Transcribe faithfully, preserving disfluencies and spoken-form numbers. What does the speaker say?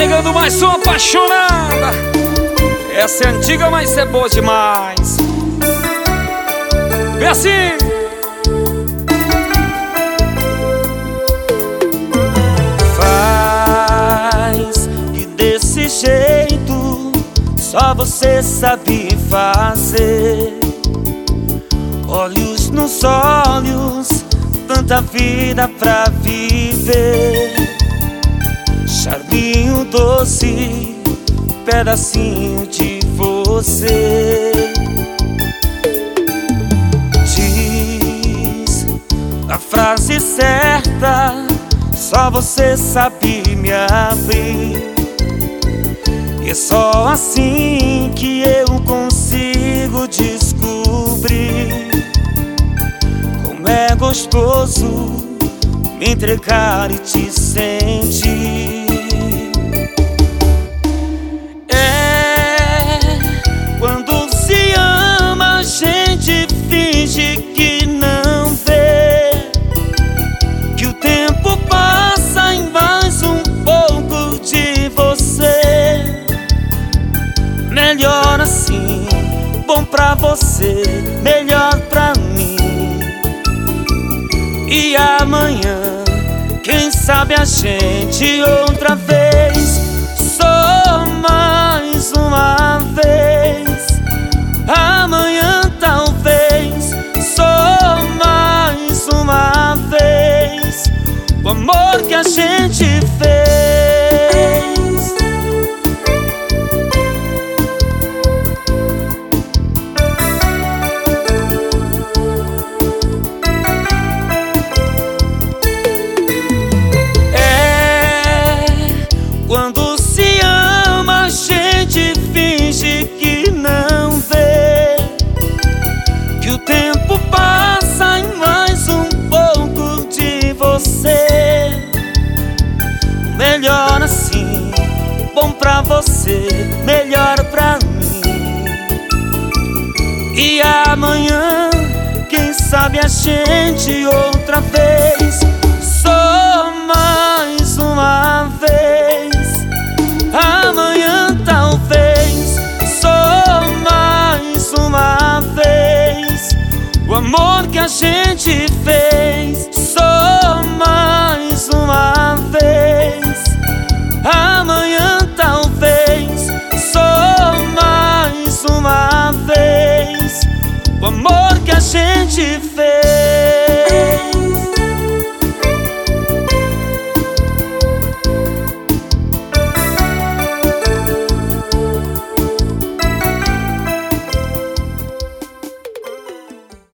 chegando mais uma apaixonada. Essa é antiga, mas é boa demais. Vem assim. Faz que desse jeito só você sabe fazer. Olhos nos olhos, tanta vida pra viver. Charminho doce, pedacinho de você. Diz a frase certa, só você sabe me abrir. E é só assim que eu consigo descobrir como é gostoso me entregar e te sentir. É quando se ama, a gente finge que não vê, que o tempo passa em mais um pouco de você. Melhor assim, bom pra você, melhor pra mim. E amanhã, quem sabe a gente outra vez, só mais uma vez. Amanhã talvez, só mais uma vez. O amor que a gente fez. Quando se ama, a gente finge que não vê, que o tempo passa em mais um pouco de você. Melhor assim, bom pra você, melhor pra mim. E amanhã, quem sabe a gente outra vez, só mais uma vez. Amanhã talvez, só mais uma vez. O amor que a gente fez, só mais uma vez. Amanhã talvez, só mais uma vez. O amor que a gente fez.